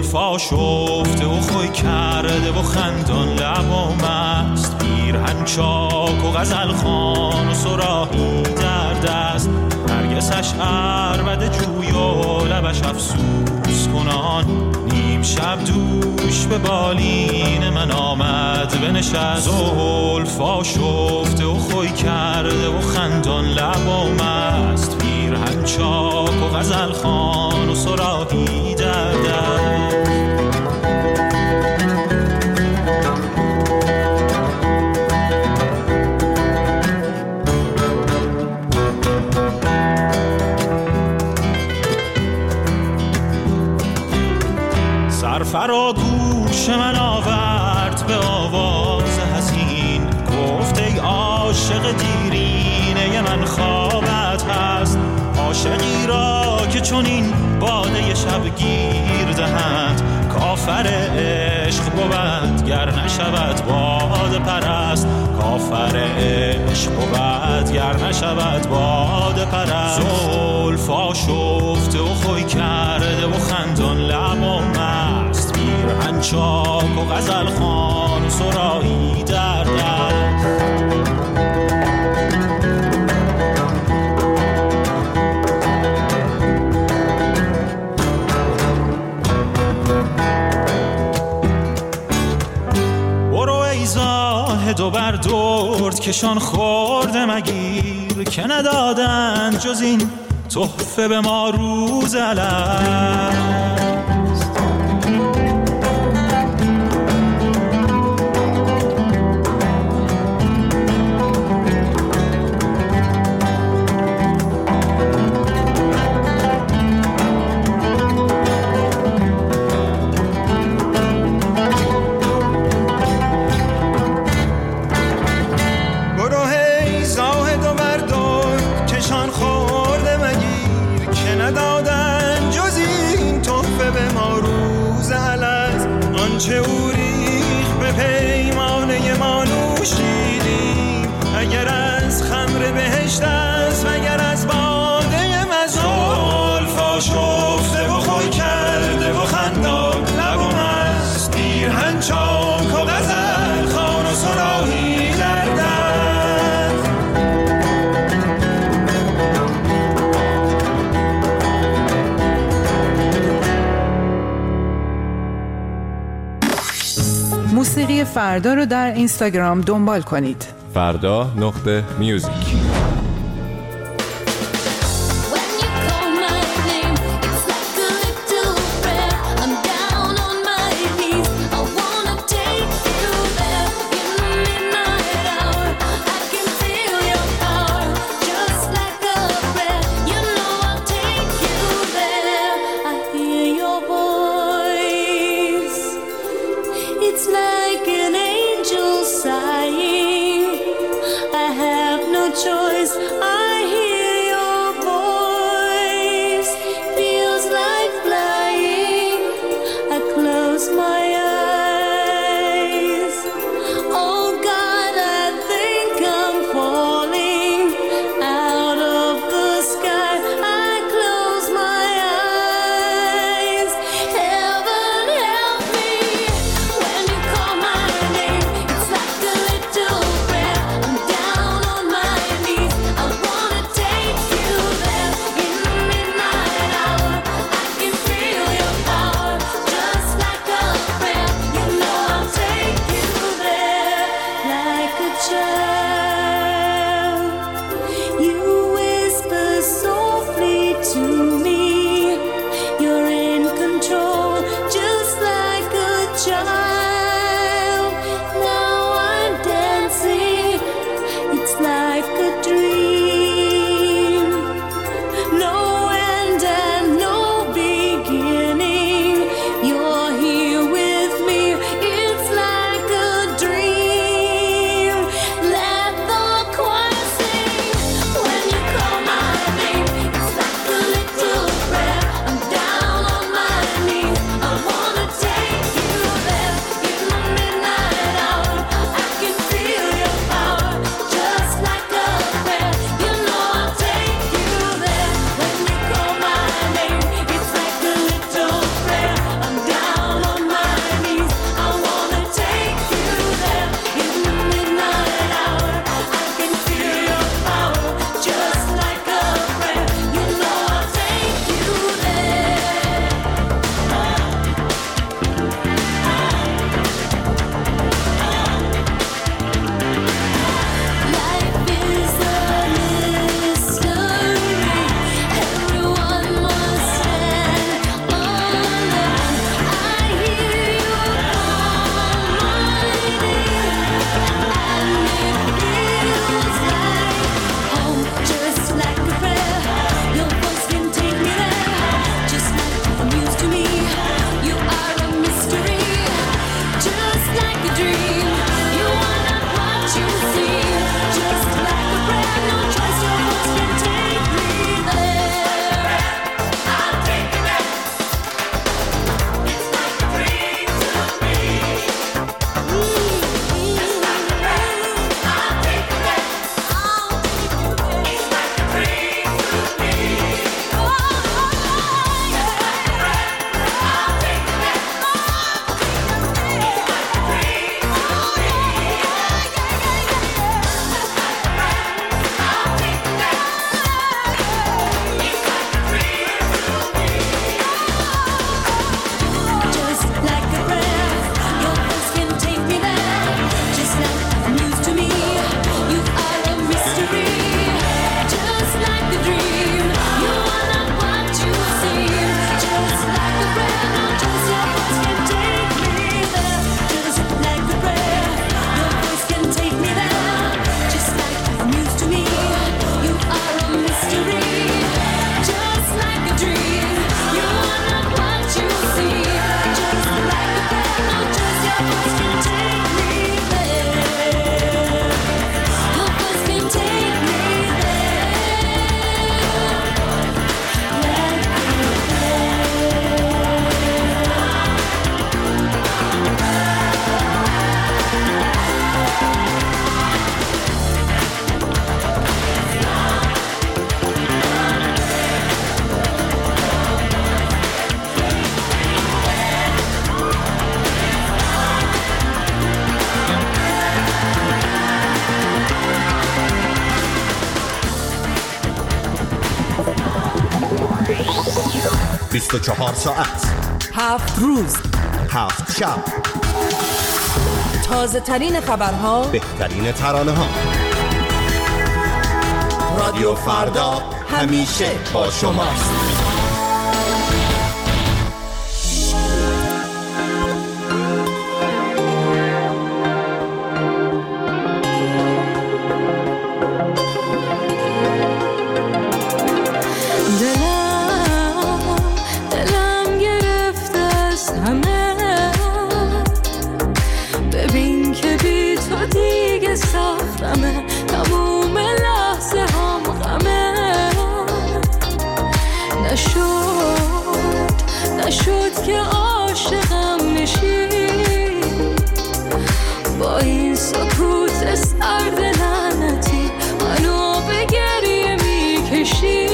زلفا شفته و خوی کرده و خندان لبام است، پیرهن چاک و غزل خوان و صراحی در دست، نرگسش عربده جوی و لبش افسوس کنان، نیم شب دوش به بالین من آمد بنشست. زلفا شفته و خوی کرده و خندان لبام است، پیرهن چاک و غزل خوان و صراحی در دست. سرفرا گوش من آورد به آواز حزین، گفت ای عاشق دیرینه من خوابت هست، عاشقی را که چون این باده شبگیر دهند، کافر عشق بود گر نشود باده پرست، کافر عشق بود گر نشود باده پرست. زلفا شفته و خوی کرده و خندان لبام است، پیرهن چاک و غزل خوان و صراحی در دست. دو بر درد کشان خورده مگیر، که ندادن جز این تحفه به ما روز الست. چه او ریخ به پیمانه ما نوشیدیم، اگر از خمر بهشت است و اگر از باده مزون. زلفا شفته و خوی کرده و خندان لبام است، پیرهن چاک و غزل خوان و صراحی در دست. موسیقی فردا رو در اینستاگرام دنبال کنید. فردا.music. Choice 24 ساعت 7 روز 7 شب، تازه ترین خبرها، بهترین ترانه ها. رادیو فردا همیشه با شماست. دلم گرفته از همه، ببین که بی تو دیگه سختمه، تموم لحظه هم غمه. نشد که عاشقم نشی، با این سکوت سرد لعنتی منو به گریه میکشی.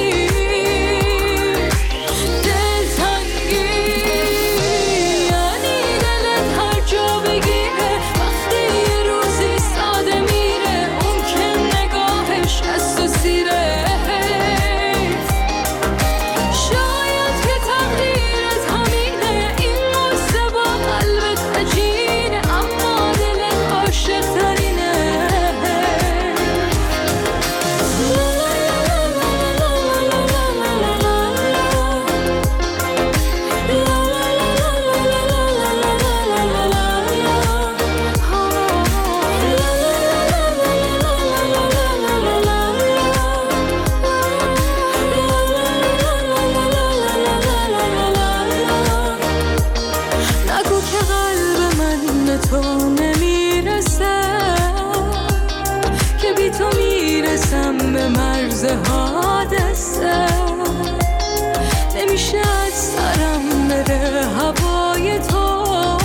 نمیشه از سرم بره هوای تو،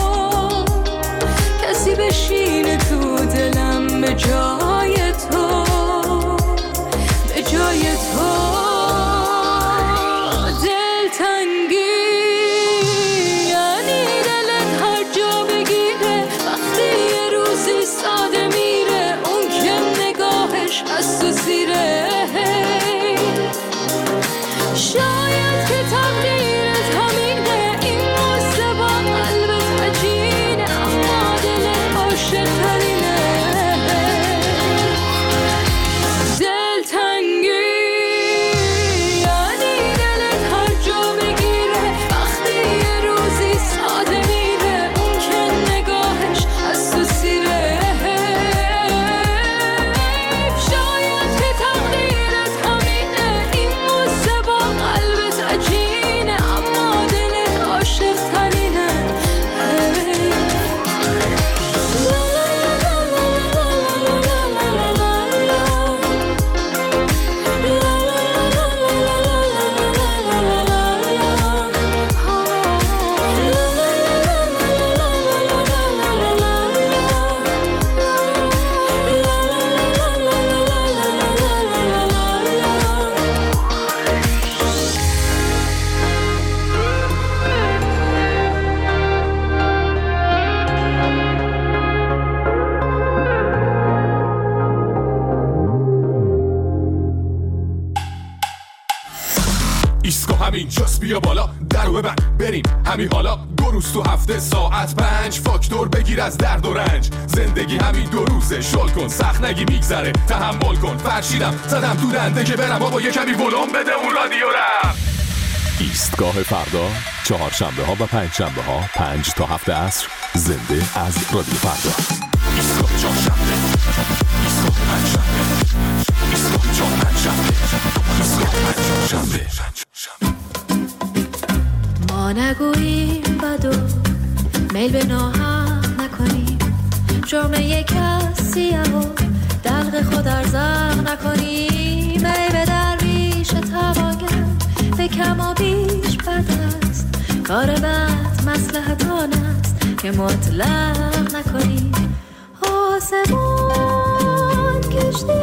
کسی بشینه تو دلم به جای تو، به جای تو. دلتنگی یعنی دلت هر جا بگیره، وقتی یه روزی ساده میره، اون که نگاهش از تو زیره. شاید که تقدیرت همینه، این قصه با قلبت عجینه، اما دلت عاشق ترینه. دلتنگی یعنی دلت هر جا بگیره، وقتی یه روزی ساده میره، اون که نگاهش از تو سیره. شاید که تقدیرت همینه، این قصه با قلبت عجینه، اما دلت عاشق ترینه. ایسکو همین جاست، بیا بالا درو ببند بریم همین حالا. 2 روز تو هفته ساعت 5 فاکتور بگیر از درد و رنج. زندگی همین 2 روزه، شل کن سخت نگی میگذره، تحمل کن. فرشیدم زدم تو دنده که برم بابا یه کمی ولوم بده اون رادیو رم. ایستگاه فردا، 4 شنبه ها و 5 شنبه ها 5 تا 7 عصر، زنده از رادیو فردا. ایستگاه 4 شنبه، ایستگاه 5 شنبه، ایستگاه 4 5 شنبه، ایستگاه 5 شنبه. ما نگوییم بدو میل به ناحق نکنیم، جرم یک کسی و دلق خود ارزاق نکنیم. ای به درویش توانگر به کم و بیش بد است، کار بد مصلحت آن است که مطلق نکنیم. آسمان کشتی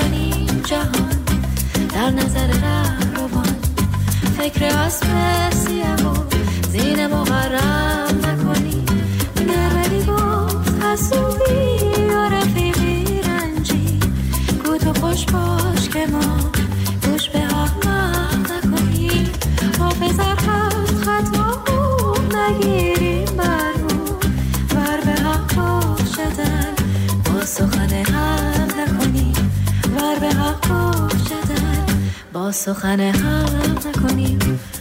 برانی جهان در نظر رهروان، فکر اسب با سخن حق نکنیم